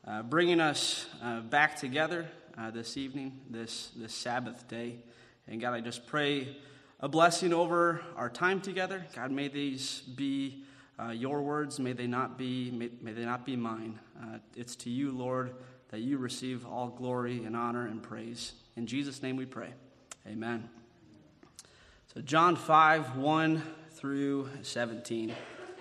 bringing us back together this evening, this Sabbath day. And God, I just pray a blessing over our time together. God, may these be your words. May they not be mine. It's to you, Lord, that you receive all glory and honor and praise. In Jesus' name we pray. Amen. So John 5, 1 through 17.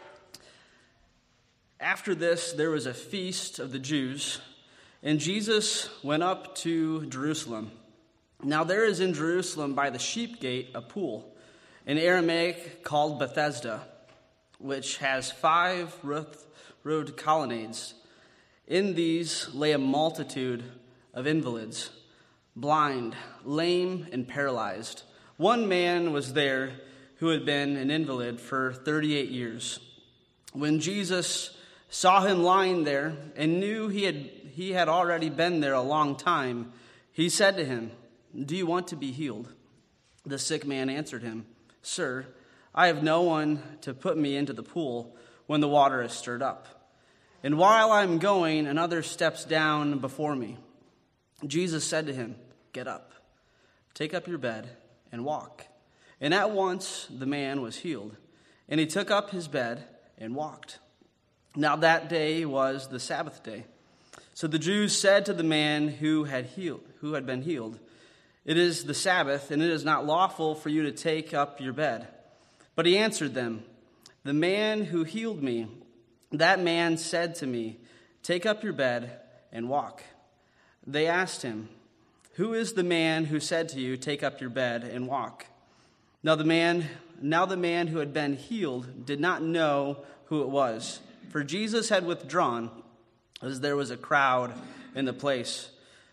After this, there was a feast of the Jews, and Jesus went up to Jerusalem. Now there is in Jerusalem by the sheep gate a pool, in Aramaic called Bethesda, which has 5 roofed colonnades. In these lay a multitude of invalids, blind, lame, and paralyzed. One man was there who had been an invalid for 38 years. When Jesus saw him lying there and knew he had already been there a long time, he said to him, "Do you want to be healed?" The sick man answered him, "Sir, I have no one to put me into the pool when the water is stirred up. And while I am going, another steps down before me." Jesus said to him, "Get up, take up your bed, and walk." And at once the man was healed, and he took up his bed and walked. Now that day was the Sabbath day. So the Jews said to the man who had been healed, "It is the Sabbath, and it is not lawful for you to take up your bed." But he answered them, "The man who healed me, that man said to me, 'Take up your bed and walk.'" They asked him, "Who is the man who said to you, 'Take up your bed and walk'?" Now the man who had been healed did not know who it was, for Jesus had withdrawn, as there was a crowd in the place.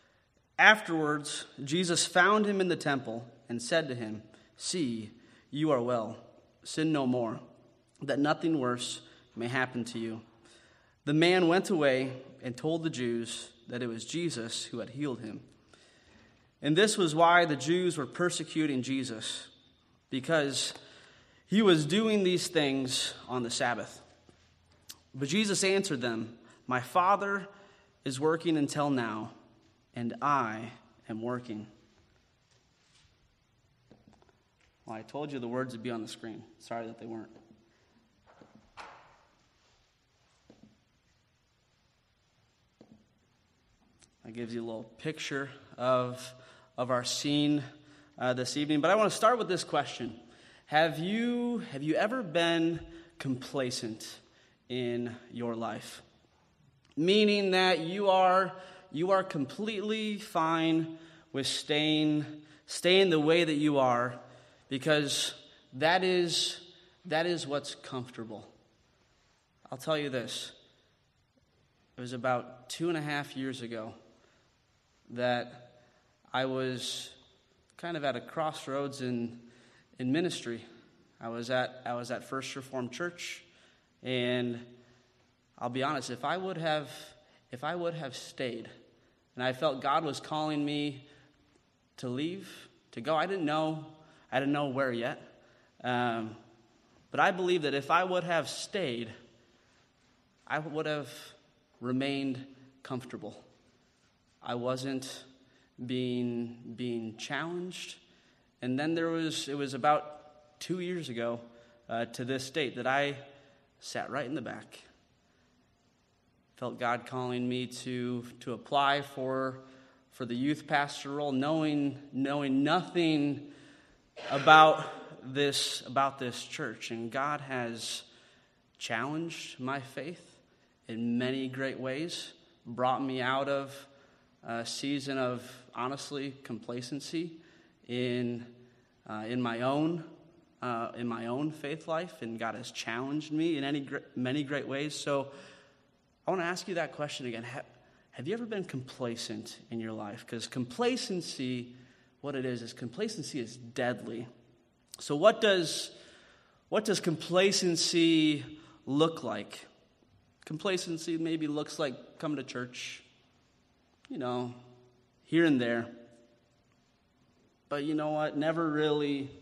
Afterwards, Jesus found him in the temple and said to him, "See, you are well. Sin no more, that nothing worse may happen to you." The man went away and told the Jews that it was Jesus who had healed him. And this was why the Jews were persecuting Jesus, because he was doing these things on the Sabbath. But Jesus answered them, "My Father is working until now, and I am working." Well, I told you the words would be on the screen. Sorry that they weren't. That gives you a little picture of our scene this evening. But I want to start with this question. Have you ever been complacent in your life? Meaning that you are completely fine with staying the way that you are, because that is what's comfortable. I'll tell you this. It was about 2.5 years ago that I was kind of at a crossroads in ministry. I was at First Reformed Church, and I'll be honest, if I would have stayed, and I felt God was calling me to leave, to go, I didn't know where yet, but I believe that if I would have stayed, I would have remained comfortable. I wasn't being challenged. And then it was about 2 years ago to this date that I sat right in the back. Felt God calling me to apply for the youth pastor role, knowing nothing about this church. And God has challenged my faith in many great ways, brought me out of a season of, honestly, complacency in my own faith life, and God has challenged me in many great ways. So I want to ask you that question again. Have you ever been complacent in your life? Because complacency, what it is complacency is deadly. So what does complacency look like? Complacency maybe looks like coming to church, here and there. But you know what? Never really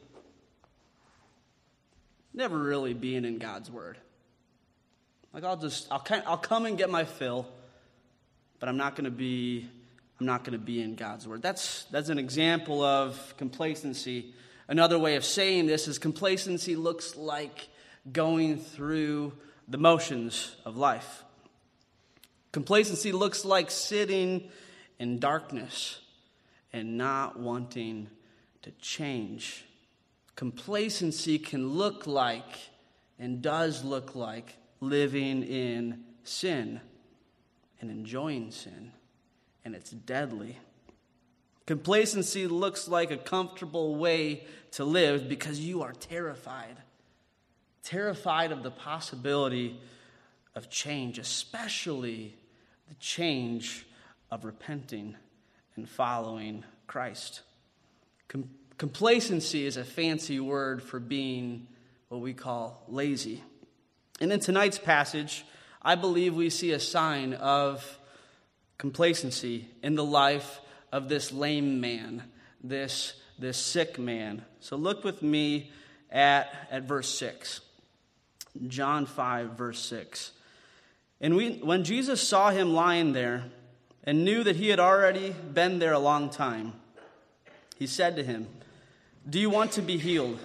being in God's Word. Like I'll come and get my fill, but I'm not going to be in God's word. That's an example of complacency. Another way of saying this is complacency looks like going through the motions of life. Complacency looks like sitting in darkness and not wanting to change. Complacency can look like and does look like living in sin and enjoying sin, and it's deadly. Complacency looks like a comfortable way to live because you are terrified of the possibility of change, especially the change of repenting and following Christ. Complacency is a fancy word for being what we call lazy. And in tonight's passage, I believe we see a sign of complacency in the life of this lame man, this sick man. So look with me at verse 6. John 5, verse 6. And when Jesus saw him lying there and knew that he had already been there a long time, he said to him, "Do you want to be healed?"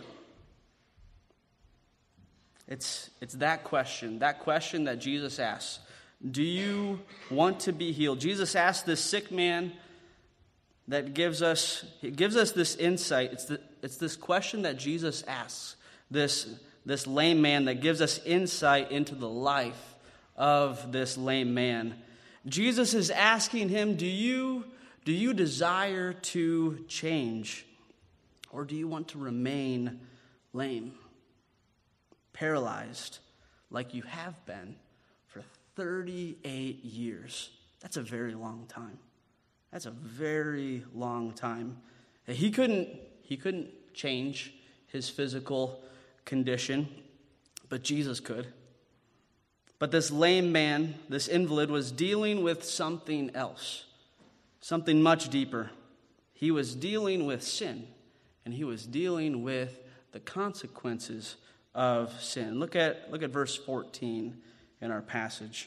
It's that question that Jesus asks. Do you want to be healed? Jesus asked this sick man that gives us this insight. It's this question that Jesus asks this lame man that gives us insight into the life of this lame man. Jesus is asking him, do you desire to change, or do you want to remain lame, paralyzed like you have been for 38 years? That's a very long time. That's a very long time. He couldn't change his physical condition, but Jesus could. But this lame man, this invalid, was dealing with something else, something much deeper. He was dealing with sin, and he was dealing with the consequences of sin. Look at verse 14 in our passage.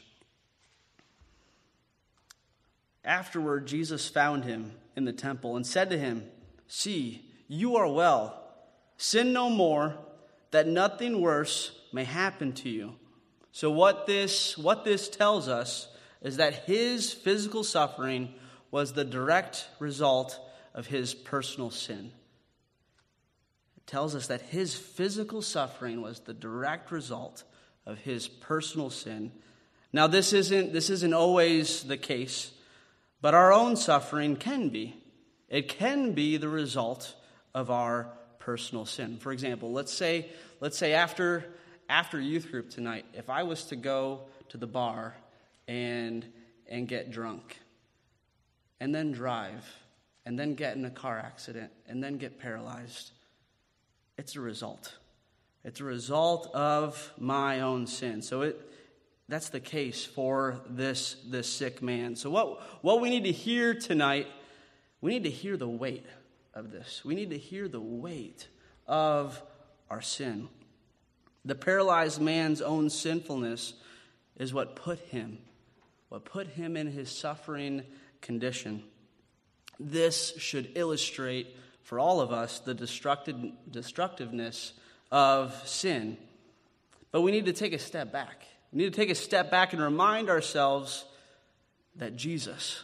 Afterward, Jesus found him in the temple and said to him, "See, you are well. Sin no more, that nothing worse may happen to you." So what this tells us is that his physical suffering was the direct result of his personal sin. It tells us that his physical suffering was the direct result of his personal sin. Now this isn't always the case, but our own suffering can be. It can be the result of our personal sin. For example, let's say after youth group tonight, if I was to go to the bar and get drunk, and then drive, and then get in a car accident, and then get paralyzed, it's a result. It's a result of my own sin. So that's the case for this sick man. So what we need to hear tonight, we need to hear the weight of this. We need to hear the weight of our sin. The paralyzed man's own sinfulness is what put him in his suffering condition. This should illustrate for all of us the destructiveness of sin. But we need to take a step back. We need to take a step back and remind ourselves that Jesus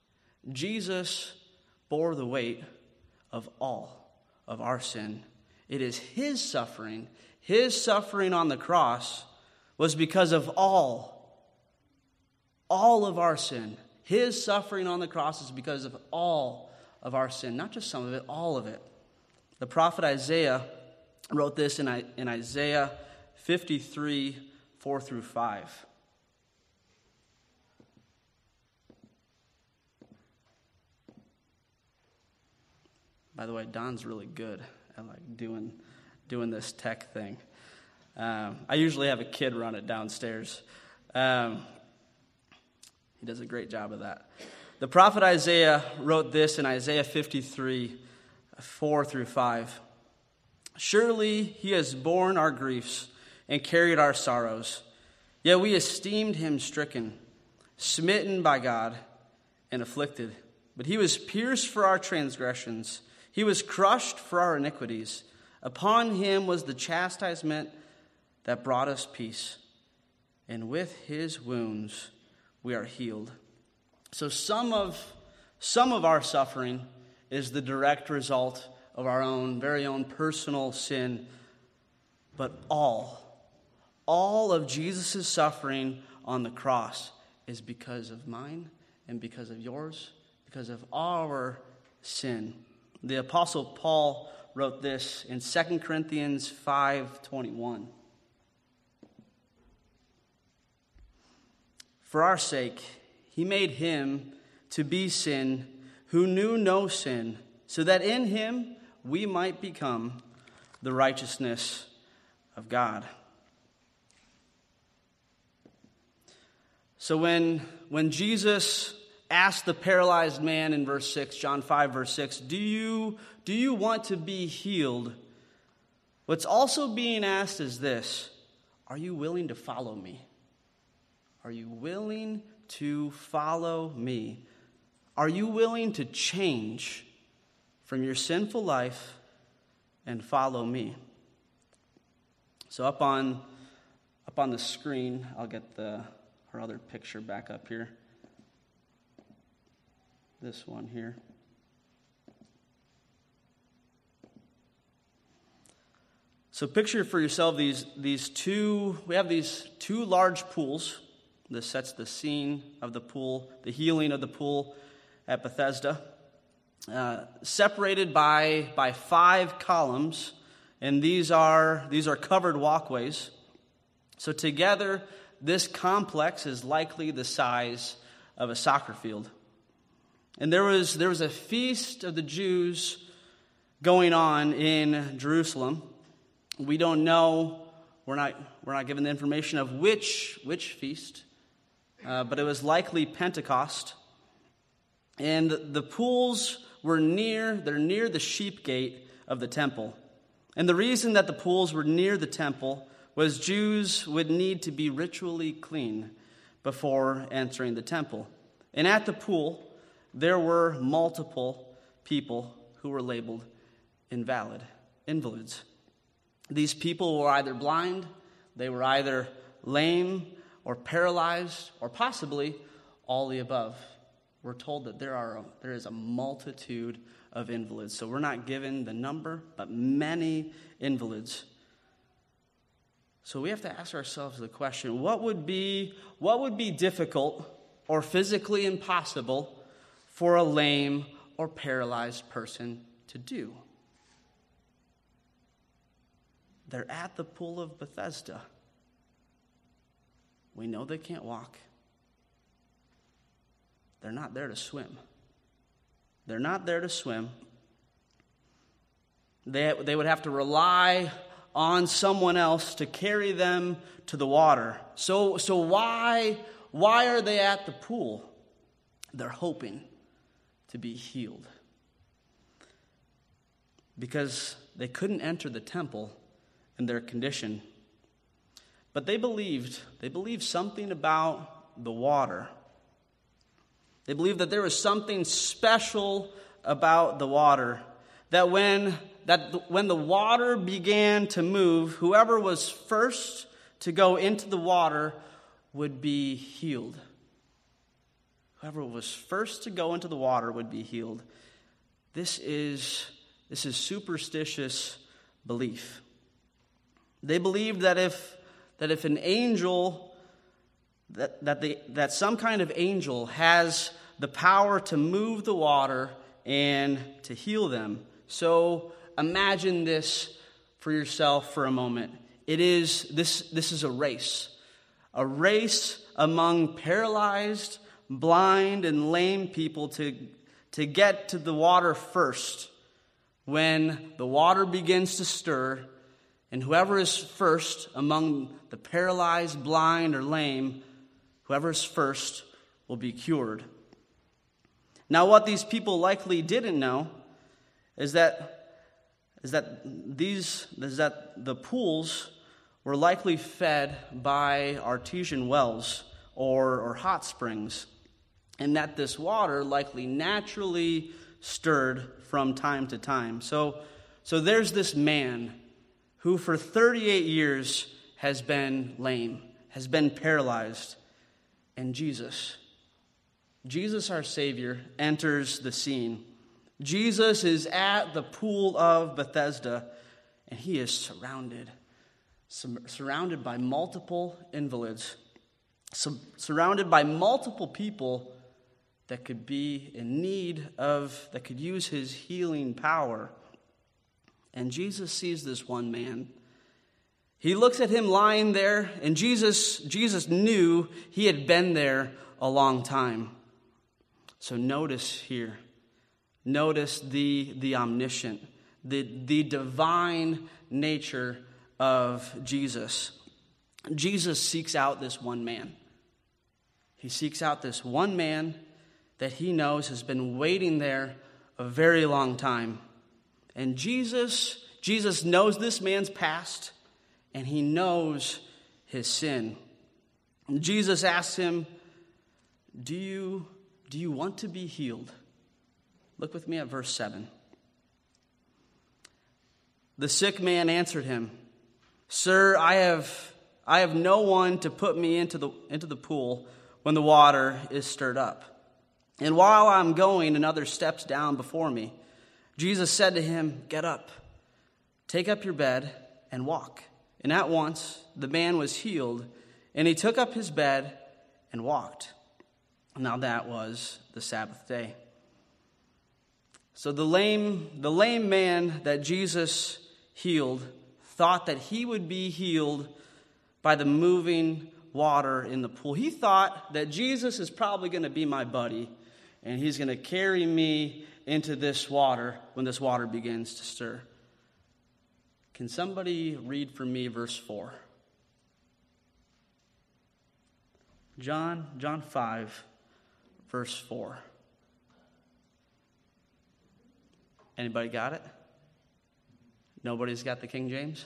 bore the weight of all of our sin. It is his suffering on the cross was because of all of our sin. His suffering on the cross is because of all of our sin, not just some of it, all of it. The prophet Isaiah wrote this in Isaiah 53, 4 through 5. By the way, Don's really good at doing this tech thing. I usually have a kid run it downstairs. He does a great job of that. The prophet Isaiah wrote this in Isaiah 53, 4 through 5. "Surely he has borne our griefs and carried our sorrows. Yet we esteemed him stricken, smitten by God, and afflicted. But he was pierced for our transgressions. He was crushed for our iniquities. Upon him was the chastisement that brought us peace. And with his wounds we are healed. So some of our suffering is the direct result of our own, very own personal sin. But all of Jesus' suffering on the cross is because of mine and because of yours, because of our sin. The Apostle Paul wrote this in 2 Corinthians 5:21. For our sake, he made him to be sin who knew no sin, so that in him we might become the righteousness of God. So when Jesus asked the paralyzed man in verse 6, John 5, verse 6, do you want to be healed? What's also being asked is this: are you willing to follow me? Are you willing to follow me? Are you willing to change from your sinful life and follow me? So up on the screen, I'll get our other picture back up here. This one here. So picture for yourself we have these two large pools. This sets the scene of the pool, the healing of the pool at Bethesda, separated by 5 columns, and these are covered walkways. So together, this complex is likely the size of a soccer field. And there was a feast of the Jews going on in Jerusalem. We don't know. We're not given the information of which feast, but it was likely Pentecost. And the pools were near the sheep gate of the temple. And the reason that the pools were near the temple was Jews would need to be ritually clean before entering the temple. And at the pool, there were multiple people who were labeled invalids. These people were either blind, they were either lame or paralyzed, or possibly all the above. We're told that there is a multitude of invalids. So we're not given the number, but many invalids. So we have to ask ourselves the question, what would be difficult or physically impossible for a lame or paralyzed person to do? They're at the pool of Bethesda. We know they can't walk. They're not there to swim. They're not there to swim. They would have to rely on someone else to carry them to the water. So why are they at the pool? They're hoping to be healed. Because they couldn't enter the temple in their condition. But they believed something about the water. They believed that there was something special about the water. That when the water began to move, whoever was first to go into the water would be healed. Whoever was first to go into the water would be healed. This is superstitious belief. They believed that if an angel, that some kind of angel has the power to move the water and to heal them. So imagine this for yourself for a moment. This is a race among paralyzed, blind, and lame people to get to the water first. When the water begins to stir, and whoever is first among the paralyzed, blind, or lame, whoever is first will be cured. Now, what these people likely didn't know is that the pools were likely fed by artesian wells or hot springs. and that this water likely naturally stirred from time to time. So there's this man who for 38 years has been lame, has been paralyzed, and Jesus, our Savior, enters the scene. Jesus is at the pool of Bethesda, and he is surrounded by multiple invalids, surrounded by multiple people that could be in need of, that could use his healing power. And Jesus sees this one man. He looks at him lying there, and Jesus knew he had been there a long time. So notice here, notice the omniscient, the divine nature of Jesus. Jesus seeks out this one man. He seeks out this one man that he knows has been waiting there a very long time. And Jesus knows this man's past, and he knows his sin. And Jesus asks him, Do you want to be healed? Look with me at verse 7. The sick man answered him, Sir, I have no one to put me into the pool when the water is stirred up. And while I'm going, another steps down before me. Jesus said to him, Get up, take up your bed, and walk. And at once the man was healed, and he took up his bed and walked. Now that was the Sabbath day. So the lame man that Jesus healed thought that he would be healed by the moving water in the pool. He thought that Jesus is probably going to be my buddy, and he's going to carry me into this water when this water begins to stir. Can somebody read for me verse 4? John 5, verse 4. Anybody got it? Nobody's got the King James?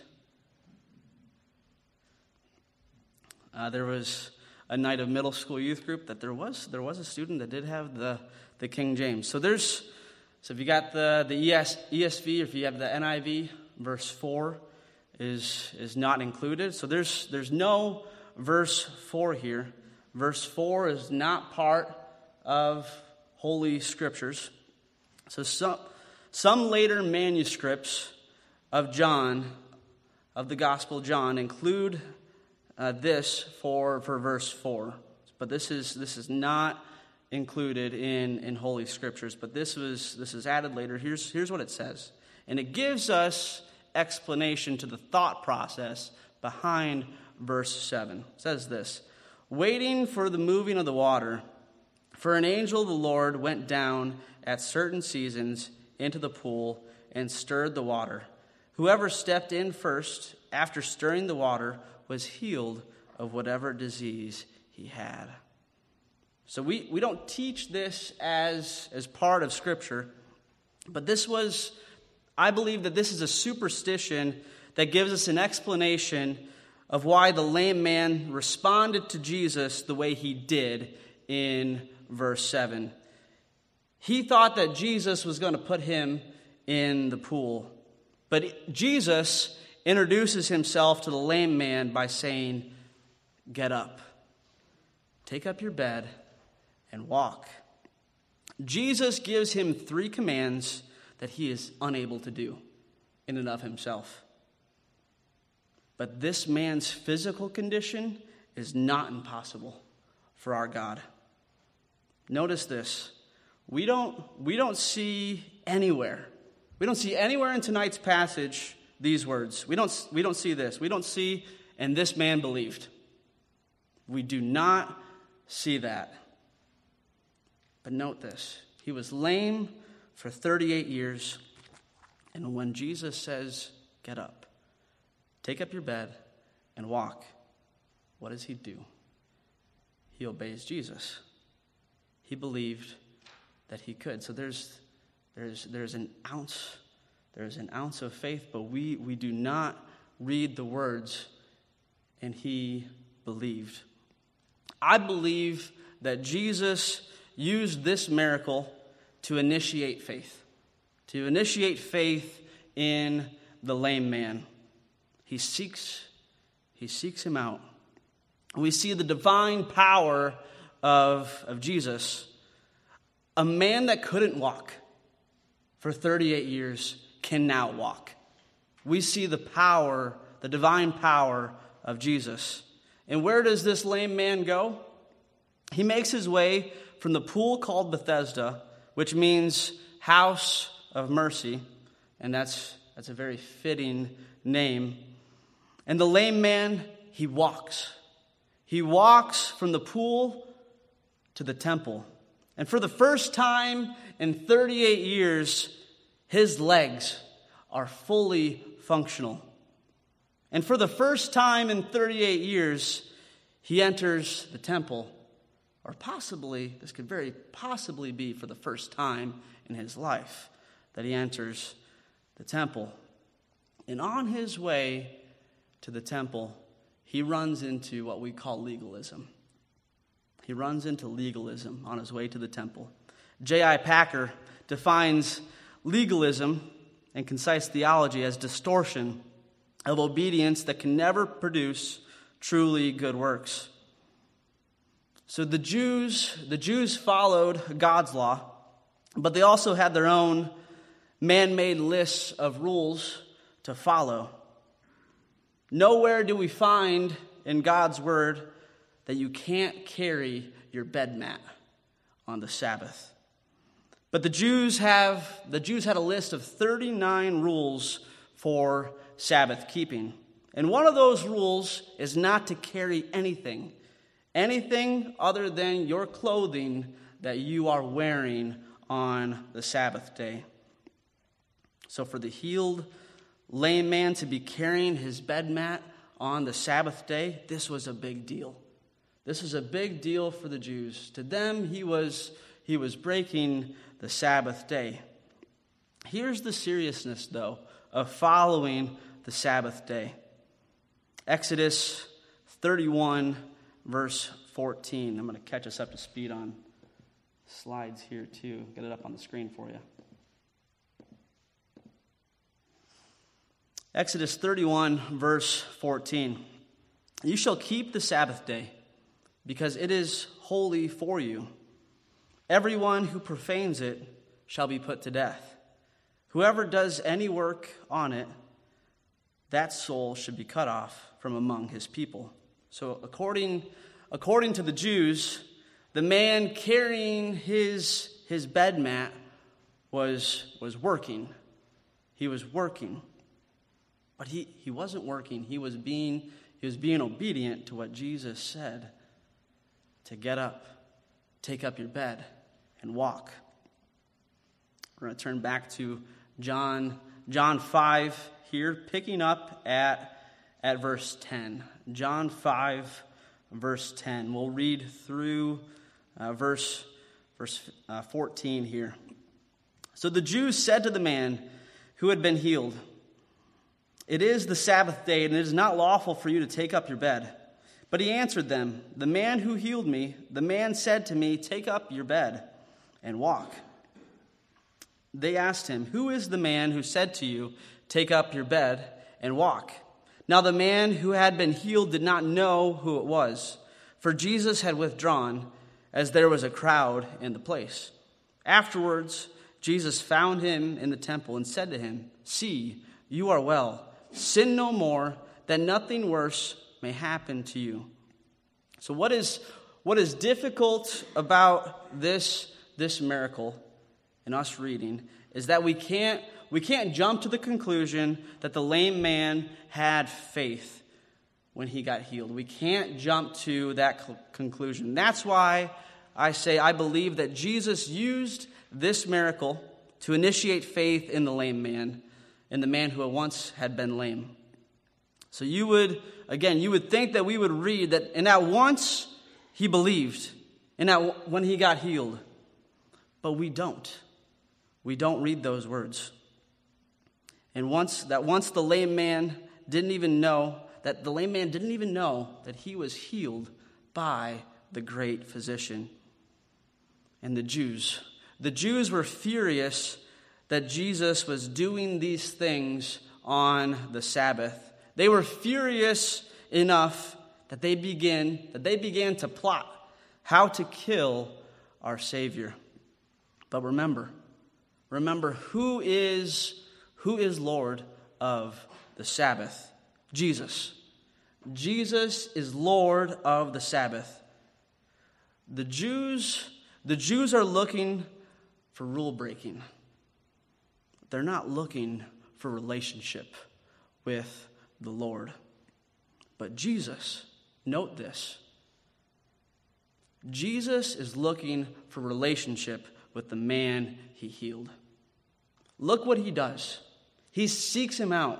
There was a night of middle school youth group that there was a student that did have the King James. So if you got the ESV, or if you have the NIV, verse 4 is not included. So there's no verse 4 here. Verse 4 is not part of Holy Scriptures. So some later manuscripts of John, of the Gospel of John, include this for verse 4. But this is not included in Holy Scriptures. But this is added later. Here's what it says. And it gives us explanation to the thought process behind verse 7. It says this: Waiting for the moving of the water, for an angel of the Lord went down at certain seasons into the pool and stirred the water. Whoever stepped in first after stirring the water was healed of whatever disease he had. So we don't teach this as part of Scripture, but I believe that this is a superstition that gives us an explanation of why the lame man responded to Jesus the way he did in verse 7. He thought that Jesus was going to put him in the pool. But Jesus introduces himself to the lame man by saying, Get up, take up your bed, and walk. Jesus gives him 3 commands that he is unable to do in and of himself. But this man's physical condition is not impossible for our God. Notice this. We don't see anywhere. We don't see anywhere in tonight's passage these words. We don't see this. We don't see, and this man believed. We do not see that. But note this. He was lame for 38 years. And when Jesus says, Get up, take up your bed, and walk, what does he do? He obeys Jesus. He believed that he could. So there's an ounce of faith, but we do not read the words, and he believed. I believe that Jesus used this miracle to initiate faith in the lame man. He seeks him out. We see the divine power of Jesus. A man that couldn't walk for 38 years can now walk. We see the divine power of Jesus. And where does this lame man go? He makes his way from the pool called Bethesda, which means house of mercy, and that's a very fitting name. And the lame man, he walks. He walks from the pool to the temple. And for the first time in 38 years, his legs are fully functional. And for the first time in 38 years, he enters the temple. Or possibly, this could very possibly be for the first time in his life that he enters the temple. And on his way to the temple, he runs into what we call legalism. He runs into legalism on his way to the temple. J.I. Packer defines legalism and concise theology as distortion of obedience that can never produce truly good works. So the Jews followed God's law, but they also had their own man-made lists of rules to follow. Nowhere do we find in God's word that you can't carry your bed mat on the Sabbath. But the Jews had a list of 39 rules for Sabbath keeping. And one of those rules is not to carry anything other than your clothing that you are wearing on the Sabbath day. So for the healed lame man to be carrying his bed mat on the Sabbath day, this was a big deal. This was a big deal for the Jews. To them, he was breaking the Sabbath day. Here's the seriousness, though, of following the Sabbath day. Exodus 31, verse 14. I'm going to catch us up to speed on slides here, too. Get it up on the screen for you. Exodus 31, verse 14. You shall keep the Sabbath day, because it is holy for you. Everyone who profanes it shall be put to death. Whoever does any work on it, that soul should be cut off from among his people. So according to the Jews, the man carrying his bed mat was working. He was working. But he wasn't working. He was being obedient to what Jesus said, to get up, take up your bed, and walk. We're going to turn back to John 5 here, picking up at verse 10. John 5, verse 10. We'll read through verse 14 here. So the Jews said to the man who had been healed, "It is the Sabbath day, and it is not lawful for you to take up your bed." But he answered them, "The man who healed me, the man said to me, 'Take up your bed and walk.'" They asked him, "Who is the man who said to you, 'Take up your bed and walk'?" Now the man who had been healed did not know who it was, for Jesus had withdrawn, as there was a crowd in the place. Afterwards, Jesus found him in the temple and said to him, "See, you are well. Sin no more, that nothing worse may happen to you." So what is difficult about this miracle in us reading is that we can't jump to the conclusion that the lame man had faith when he got healed. We can't jump to that conclusion. That's why I say I believe that Jesus used this miracle to initiate faith in the lame man, in the man who once had been lame. So you would think that we would read that, and at once he believed, and that when he got healed. But we don't. We don't read those words. And once the lame man didn't even know that he was healed by the great physician. and the Jews. The Jews were furious that Jesus was doing these things on the Sabbath. They were furious enough that they began to plot how to kill our Savior. But remember who is Lord of the Sabbath? Jesus. Jesus is Lord of the Sabbath. The Jews are looking for rule breaking. They're not looking for relationship with the Lord. But Jesus, note this. Jesus is looking for relationship with the man he healed. Look what he does. He seeks him out.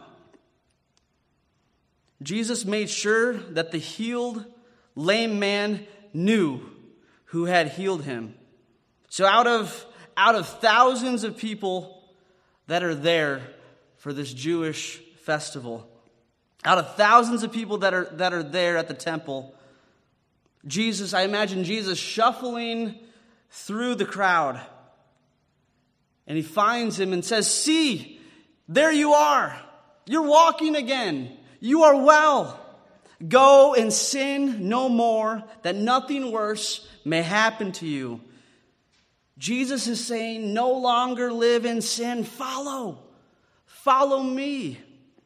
Jesus made sure that the healed lame man knew who had healed him. So out of thousands of people that are there for this Jewish festival, out of thousands of people that are there at the temple, I imagine Jesus shuffling through the crowd. And he finds him and says, "See, there you are. You're walking again. You are well. Go and sin no more, that nothing worse may happen to you." Jesus is saying, no longer live in sin. Follow me.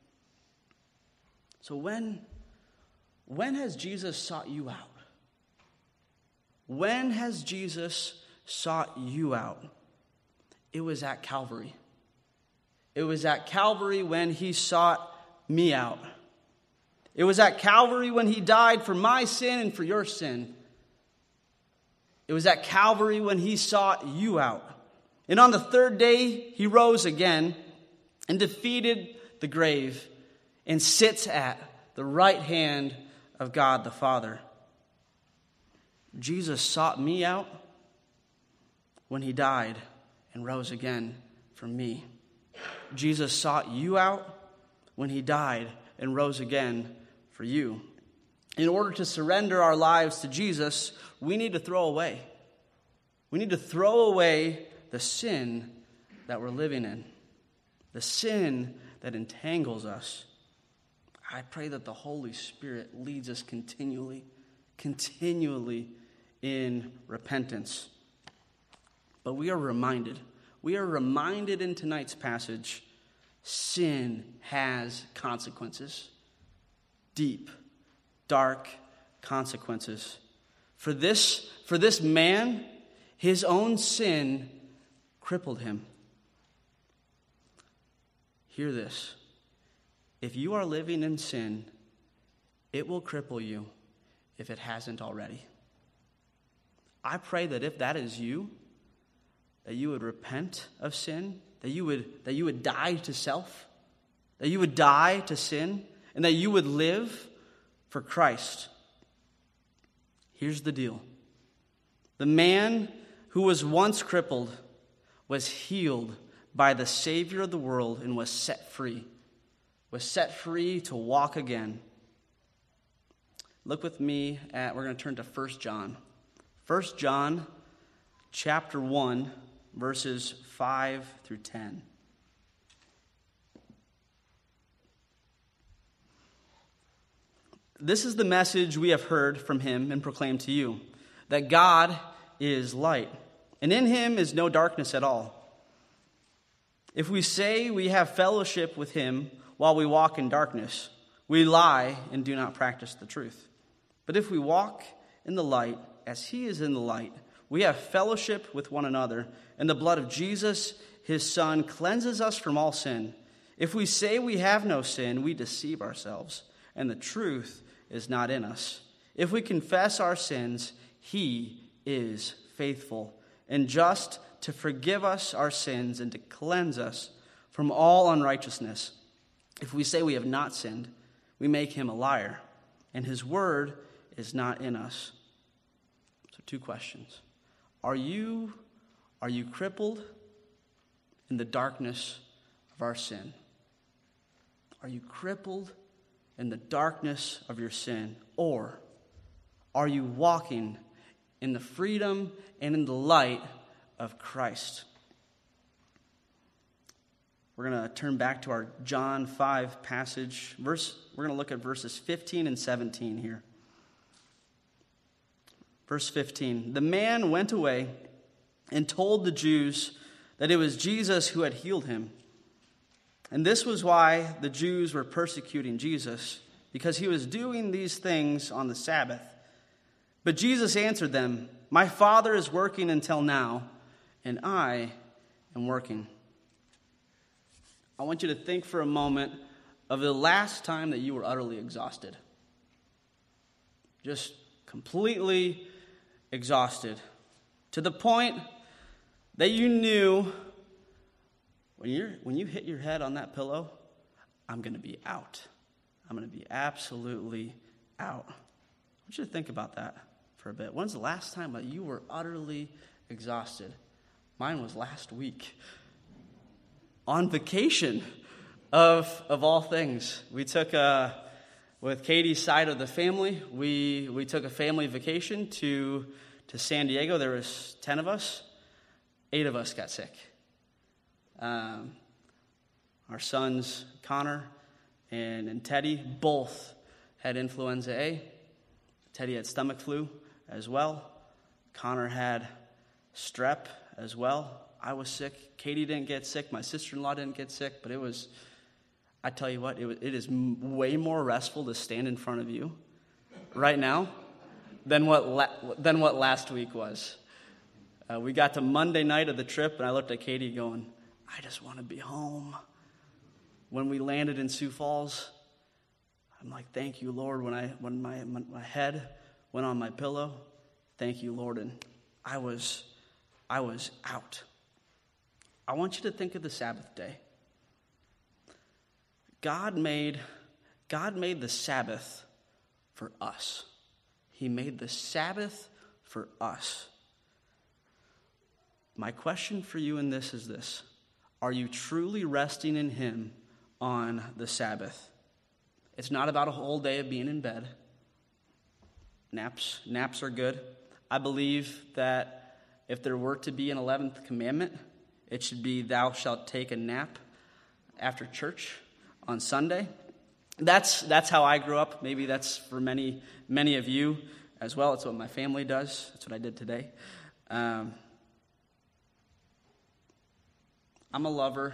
So when has Jesus sought you out? When has Jesus sought you out? It was at Calvary. It was at Calvary when he sought me out. It was at Calvary when he died for my sin and for your sin. It was at Calvary when he sought you out. And on the third day, he rose again and defeated the grave and sits at the right hand of God the Father. Jesus sought me out when he died and rose again for me. Jesus sought you out when he died and rose again for you. In order to surrender our lives to Jesus, we need to throw away. We need to throw away the sin that we're living in, the sin that entangles us. I pray that the Holy Spirit leads us continually in repentance. But we are reminded in tonight's passage, sin has consequences. Deep, dark consequences. For this man, his own sin crippled him. Hear this. If you are living in sin, it will cripple you if it hasn't already. I pray that if that is you, that you would repent of sin, that you would die to self, that you would die to sin, and that you would live for Christ. Here's the deal. The man who was once crippled was healed by the Savior of the world and was set free to walk again. Look with me we're going to turn to 1 John. 1 John chapter 1, verses 5 through 10. This is the message we have heard from him and proclaimed to you, that God is light, and in him is no darkness at all. If we say we have fellowship with him while we walk in darkness, we lie and do not practice the truth. But if we walk in the light, as he is in the light, we have fellowship with one another, and the blood of Jesus, his Son, cleanses us from all sin. If we say we have no sin, we deceive ourselves, and the truth is not in us. If we confess our sins, he is faithful and just to forgive us our sins and to cleanse us from all unrighteousness. If we say we have not sinned, we make him a liar, and his word is not in us. So 2 questions. Are you crippled in the darkness of our sin? Are you crippled in the darkness of your sin? Or are you walking in the freedom and in the light of Christ. We're going to turn back to our John 5 passage. We're going to look at verses 15 and 17 here. Verse 15, the man went away and told the Jews that it was Jesus who had healed him. And this was why the Jews were persecuting Jesus, because he was doing these things on the Sabbath. But Jesus answered them, my Father is working until now, and I am working. I want you to think for a moment of the last time that you were utterly exhausted. Just completely exhausted. To the point that you knew when you hit your head on that pillow, I'm going to be out. I'm going to be absolutely out. I want you to think about that for a bit. When's the last time that you were utterly exhausted? Mine was last week. On vacation, of all things. We took, with Katie's side of the family, we took a family vacation to San Diego. There was 10 of us. 8 of us got sick. Our sons, Connor and Teddy, both had influenza A. Teddy had stomach flu as well. Connor had strep as well. I was sick. Katie didn't get sick. My sister-in-law didn't get sick. But I tell you what, it is way more restful to stand in front of you right now than what last week was. We got to Monday night of the trip, and I looked at Katie going, I just want to be home. When we landed in Sioux Falls, I'm like, thank you, Lord. When my head went on my pillow, thank you, Lord. And I was out. I want you to think of the Sabbath day. God made the Sabbath for us. He made the Sabbath for us. My question for you in this is this. Are you truly resting in Him on the Sabbath? It's not about a whole day of being in bed. Naps are good. I believe that if there were to be an 11th commandment, it should be, thou shalt take a nap after church on Sunday. That's how I grew up. Maybe that's for many of you as well. It's what my family does. That's what I did today. I'm a lover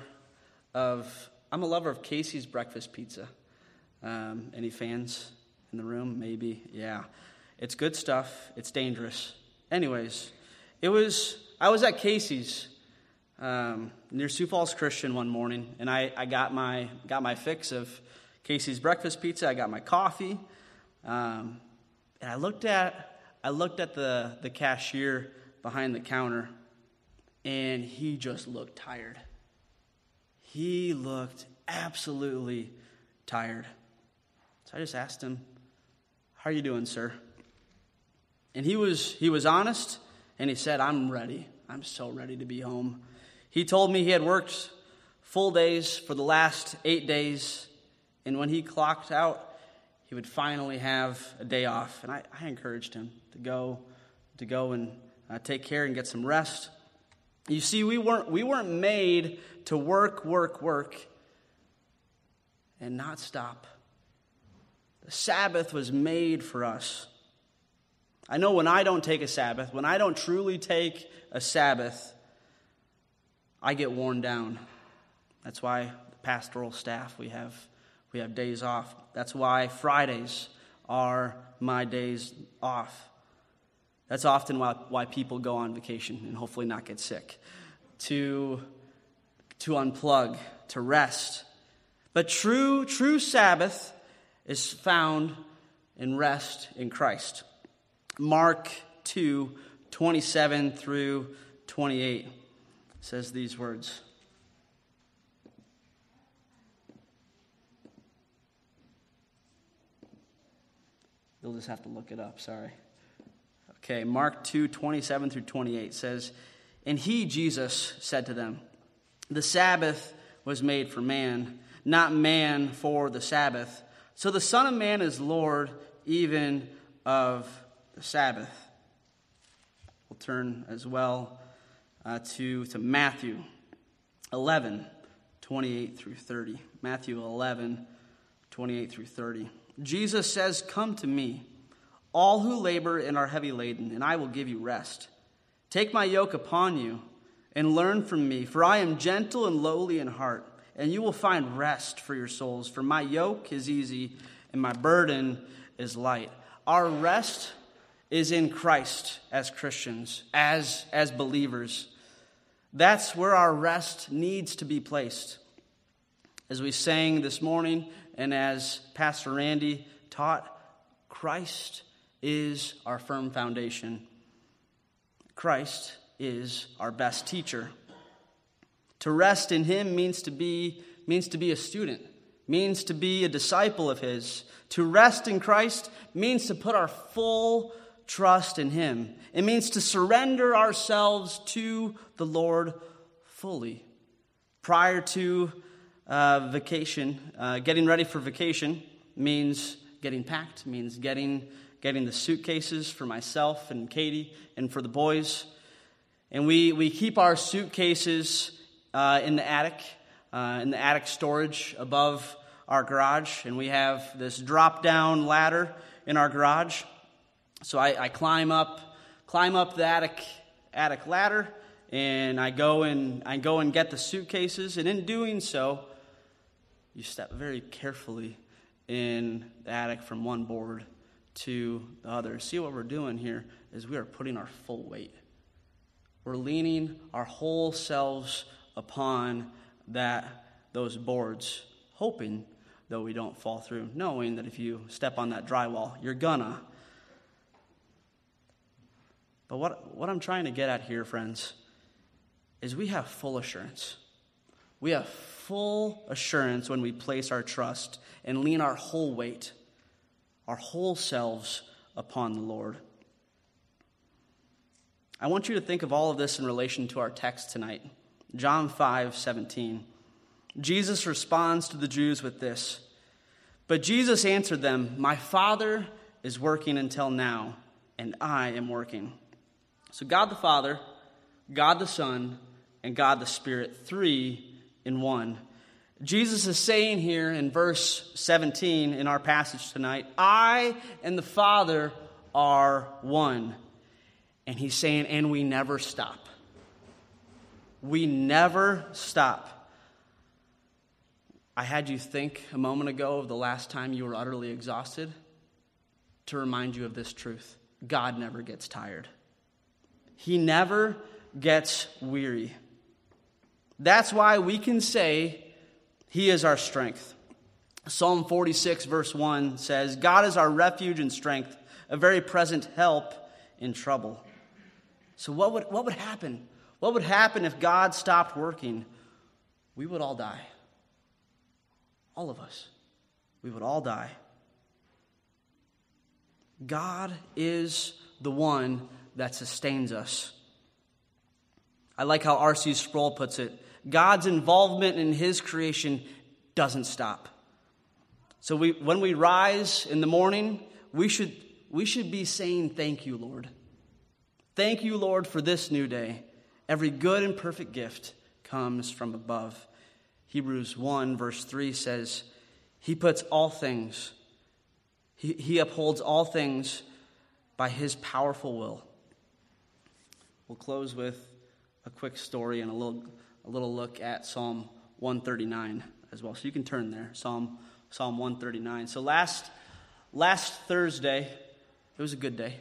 of Casey's breakfast pizza. Any fans in the room? Maybe. Yeah. It's good stuff. It's dangerous. Anyways, I was at Casey's near Sioux Falls Christian one morning, and I got my fix of Casey's breakfast pizza. I got my coffee, and I looked at the cashier behind the counter, and he just looked tired. He looked absolutely tired. So I just asked him, "How are you doing, sir?" And he was honest, and he said, "I'm ready. I'm so ready to be home." He told me he had worked full days for the last 8 days, and when he clocked out, he would finally have a day off. And I encouraged him to go and take care and get some rest. You see, we weren't made to work, and not stop. The Sabbath was made for us. I know when I don't take a Sabbath, when I don't truly take a Sabbath, I get worn down. That's why the pastoral staff, we have days off. That's why Fridays are my days off. That's often why people go on vacation and hopefully not get sick. To unplug, to rest. But true Sabbath is found in rest in Christ. Mark 2:27 through 28 says these words. You'll just have to look it up, sorry. Okay, Mark 2:27 through 28 says, "And he, Jesus, said to them, 'The Sabbath was made for man, not man for the Sabbath. So the Son of Man is Lord even of the Sabbath.'" we'll turn as well to Matthew 11, 28 through 30. Matthew 11, 28 through 30. Jesus says, "Come to me, all who labor and are heavy laden, and I will give you rest. Take my yoke upon you and learn from me, for I am gentle and lowly in heart, and you will find rest for your souls. For my yoke is easy and my burden is light." Our rest is in Christ as Christians, as believers. That's where our rest needs to be placed. As we sang this morning, and as Pastor Randy taught, Christ is our firm foundation. Christ is our best teacher. To rest in him means to be a student, means to be a disciple of his. To rest in Christ means to put our full trust in him. It means to surrender ourselves to the Lord fully. Prior to vacation, getting ready for vacation means getting packed, means getting the suitcases for myself and Katie and for the boys. And we keep our suitcases in the attic storage above our garage. And we have this drop-down ladder in our garage. So I climb up the attic ladder, and I go and get the suitcases. And in doing so, you step very carefully in the attic from one board to the other. See, what we're doing here is we are putting our full weight. We're leaning our whole selves upon those boards, hoping, though we don't fall through, knowing that if you step on that drywall, you're gonna. But what I'm trying to get at here, friends, is we have full assurance. We have full assurance when we place our trust and lean our whole weight, our whole selves upon the Lord. I want you to think of all of this in relation to our text tonight. John 5:17. Jesus responds to the Jews with this. But Jesus answered them, "My Father is working until now, and I am working." So God the Father, God the Son, and God the Spirit, three in one. Jesus is saying here in verse 17 in our passage tonight, I and the Father are one. And he's saying, and we never stop. We never stop. I had you think a moment ago of the last time you were utterly exhausted to remind you of this truth. God never gets tired. He never gets weary. That's why we can say he is our strength. Psalm 46 verse 1 says, God is our refuge and strength, a very present help in trouble. So what would happen? What would happen if God stopped working? We would all die. All of us. We would all die. God is the one that sustains us. I like how R.C. Sproul puts it. God's involvement in his creation doesn't stop. So when we rise in the morning, we should be saying, thank you, Lord. Thank you, Lord, for this new day. Every good and perfect gift comes from above. Hebrews 1 verse 3 says, he puts all things, he upholds all things by his powerful will. We'll close with a quick story and a little look at Psalm 139 as well. So you can turn there, Psalm 139. So last Thursday, it was a good day.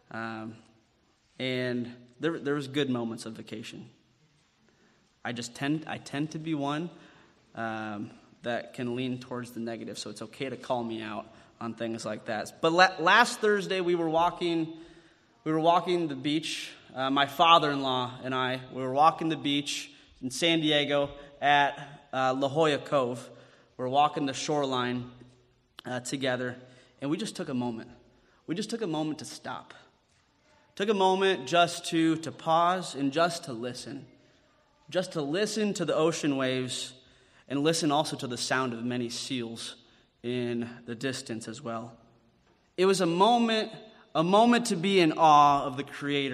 And there was good moments of vacation. I tend to be one that can lean towards the negative, so it's okay to call me out on things like that. But last Thursday we were walking the beach. My father-in-law and we were walking the beach in San Diego at La Jolla Cove. We're walking the shoreline together, and we just took a moment. We just took a moment to stop. Took a moment just to pause and just to listen. Just to listen to the ocean waves and listen also to the sound of many seals in the distance as well. It was a moment to be in awe of the Creator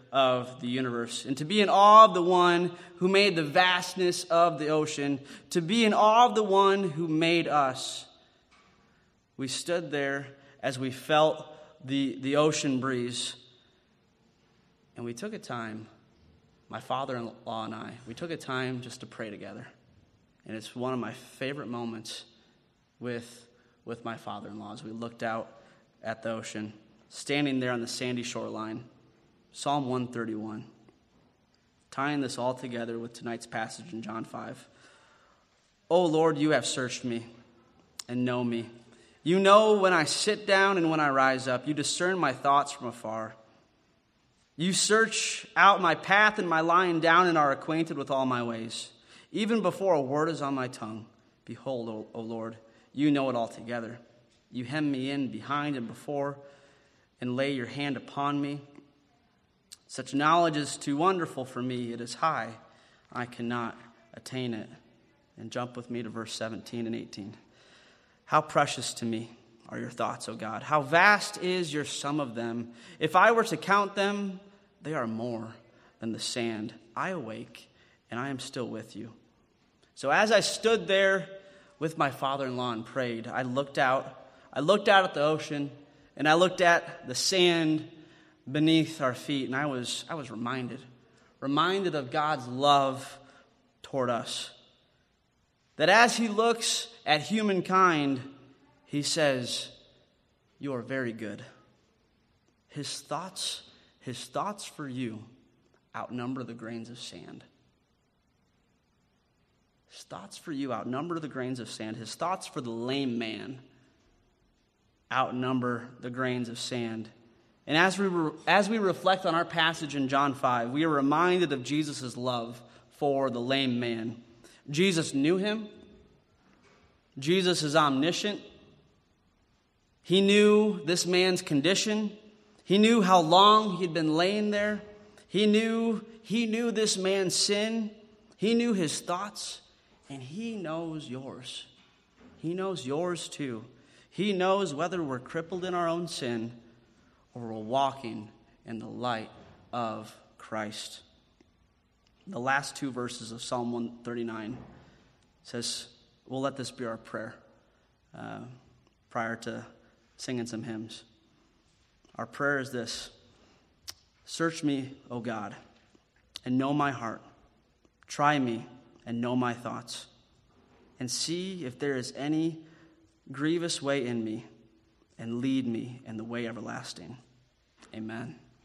of the universe, and to be in awe of the one who made the vastness of the ocean, to be in awe of the one who made us. We stood there as we felt the ocean breeze, and we took a time, my father-in-law and I, we took a time just to pray together. And it's one of my favorite moments with my father-in-law as we looked out at the ocean, standing there on the sandy shoreline. Psalm 131. Tying this all together with tonight's passage in John 5. "O Lord, you have searched me and know me. You know when I sit down and when I rise up. You discern my thoughts from afar. You search out my path and my lying down and are acquainted with all my ways. Even before a word is on my tongue, behold, O Lord, you know it altogether. You hem me in behind and before and lay your hand upon me. Such knowledge is too wonderful for me. It is high. I cannot attain it." And jump with me to verse 17 and 18. "How precious to me are your thoughts, O God. How vast is your sum of them. If I were to count them, they are more than the sand. I awake, and I am still with you." So as I stood there with my father-in-law and prayed, I looked out at the ocean, and I looked at the sand beneath our feet, and I was reminded of God's love toward us. That as he looks at humankind, he says, "You are very good." His thoughts for you outnumber the grains of sand. His thoughts for you outnumber the grains of sand. His thoughts for the lame man outnumber the grains of sand. And as we reflect on our passage in John 5, we are reminded of Jesus' love for the lame man. Jesus knew him. Jesus is omniscient. He knew this man's condition. He knew how long he'd been laying there. He knew this man's sin. He knew his thoughts. And he knows yours. He knows yours too. He knows whether we're crippled in our own sin or we're walking in the light of Christ. The last two verses of Psalm 139 says, we'll let this be our prayer prior to singing some hymns. Our prayer is this: "Search me, O God, and know my heart. Try me and know my thoughts, and see if there is any grievous way in me, and lead me in the way everlasting." Amen.